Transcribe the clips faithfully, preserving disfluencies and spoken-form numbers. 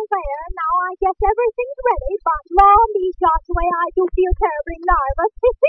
there. Now I guess everything's ready, but law me, Joshua, I do feel terribly nervous.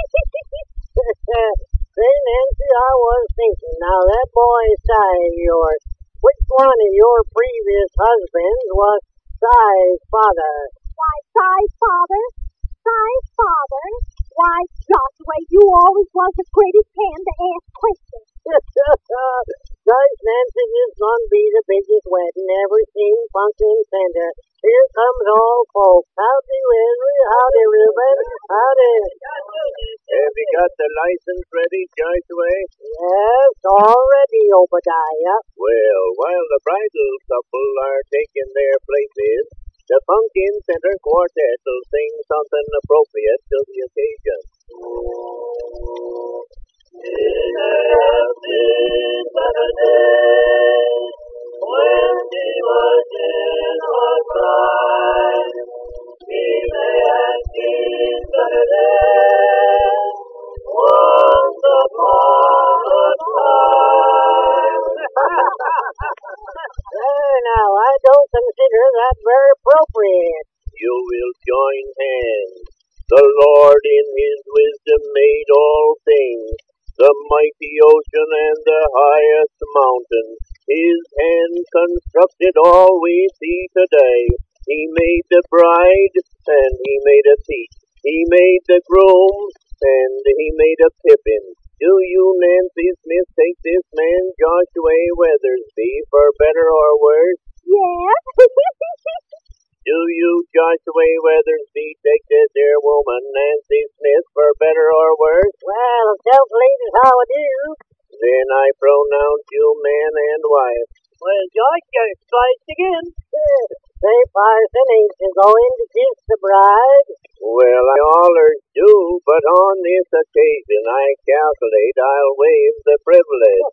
Say, Nancy, I was thinking, now that boy Si of yours, which one of your previous husbands was Si's father? Why, Si's father? Si's father? Why, Joshua, you always was the greatest hand to ask questions. Judge Nancy is going to be the biggest wedding ever seen Pumpkin Center. Here comes all folks. Howdy, Wesley. Howdy, Reuben. Howdy. Have you got the license ready, Joshua? Yes, all ready, Obadiah. Well, while the bridal couple are taking their places, the Pumpkin Center Quartet will sing something appropriate to the occasion. It has been but a day when he was in her prime. He may have been but a day once upon a time. There now, I don't consider that very appropriate. You will join hands. The Lord in his wisdom made all things, the mighty ocean and the highest mountain. His hand constructed all we see today. He made the bride, and he made a thief. He made the groom, and he made a pippin. Do you, Nancy Smith, take this man Joshua Weathersby for better or worse? Yes. Do you, Joshua Weathersby, take this dear woman Nancy Smith for better or worse? Well, tell the ladies how I do. Then I pronounce you man and wife. Well, George, you're spiced again. Say, Parson, ain't you going to kiss the bride? Well, I allers do, but on this occasion I calculate I'll waive the privilege.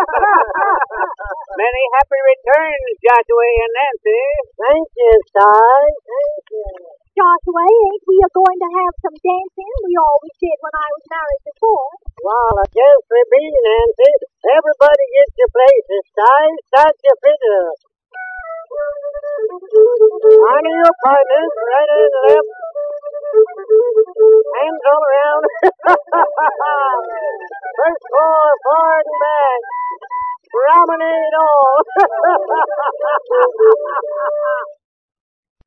Many happy returns, Joshua and Nancy. Thank you, Si. Thank you. Joshua, ain't we going to have some dancing? We always did when I was married before. Well, I guess we be, Nancy. Everybody get your places, Si. Start your fiddle. On to your partners, right and left. Hands all around. First four, forward and back. Promenade all.